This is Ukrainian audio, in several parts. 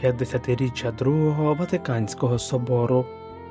50-річчя Другого Ватиканського собору.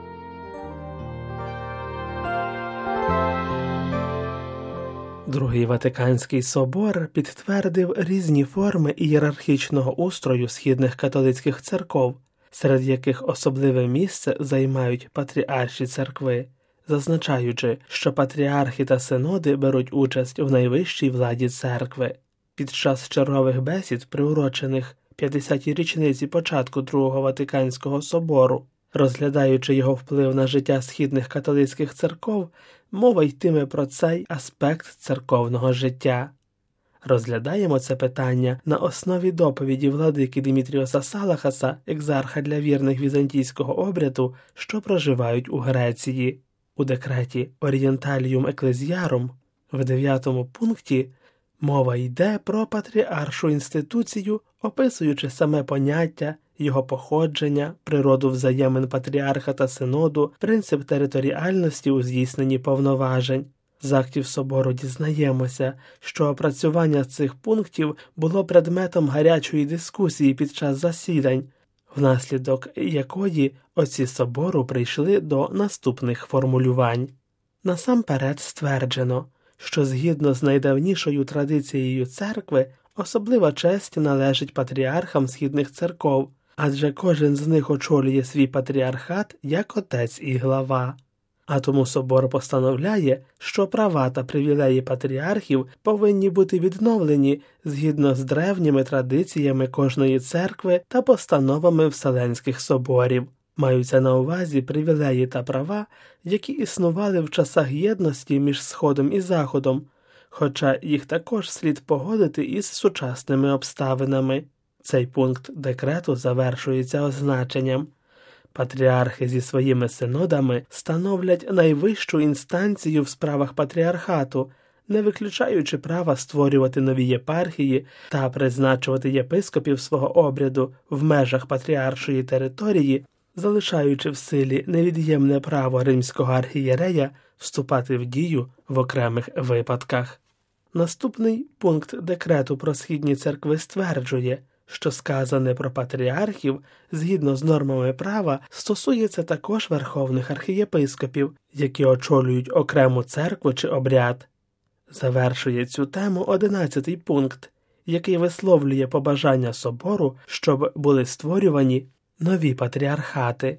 Другий Ватиканський собор підтвердив різні форми ієрархічного устрою східних католицьких церков, серед яких особливе місце займають патріарші церкви, зазначаючи, що патріархи та синоди беруть участь в найвищій владі церкви. Під час чергових бесід, приурочених 50-й річниці початку Другого Ватиканського собору, розглядаючи його вплив на життя східних католицьких церков, мова йтиме про цей аспект церковного життя. Розглядаємо це питання на основі доповіді владики Димітріоса Салахаса, екзарха для вірних візантійського обряду, що проживають у Греції. У декреті Orientalium Ecclesiarum в 9-му пункті мова йде про патріаршу інституцію, описуючи саме поняття, його походження, природу взаємин патріарха та синоду, принцип територіальності у здійсненні повноважень. З актів собору дізнаємося, що опрацювання цих пунктів було предметом гарячої дискусії під час засідань, внаслідок якої отці собору прийшли до наступних формулювань. Насамперед стверджено, що згідно з найдавнішою традицією церкви, особлива честь належить патріархам східних церков, адже кожен з них очолює свій патріархат як отець і глава. А тому собор постановляє, що права та привілеї патріархів повинні бути відновлені згідно з древніми традиціями кожної церкви та постановами Вселенських соборів. Маються на увазі привілеї та права, які існували в часах єдності між Сходом і Заходом, хоча їх також слід погодити із сучасними обставинами. Цей пункт декрету завершується означенням: патріархи зі своїми синодами становлять найвищу інстанцію в справах патріархату, не виключаючи права створювати нові єпархії та призначувати єпископів свого обряду в межах патріаршої території, залишаючи в силі невід'ємне право римського архієрея вступати в дію в окремих випадках. Наступний пункт декрету про східні церкви стверджує, що сказане про патріархів, згідно з нормами права, стосується також верховних архієпископів, які очолюють окрему церкву чи обряд. Завершує цю тему 11-й пункт, який висловлює побажання собору, щоб були створювані нові патріархати.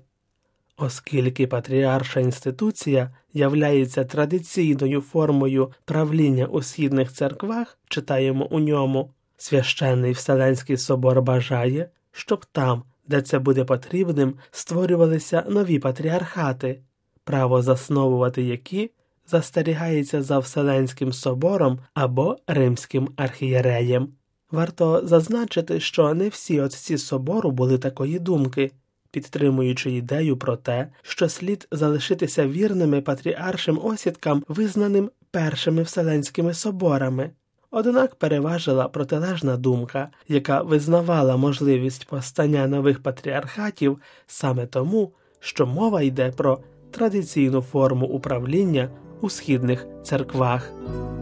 Оскільки патріарша інституція являється традиційною формою правління у східних церквах, читаємо у ньому, Священний Вселенський собор бажає, щоб там, де це буде потрібним, створювалися нові патріархати, право засновувати які застерігається за Вселенським собором або Римським архієреєм. Варто зазначити, що не всі отці собору були такої думки, підтримуючи ідею про те, що слід залишитися вірними патріаршим осідкам, визнаним першими Вселенськими соборами. Однак переважила протилежна думка, яка визнавала можливість постання нових патріархатів саме тому, що мова йде про традиційну форму управління у східних церквах.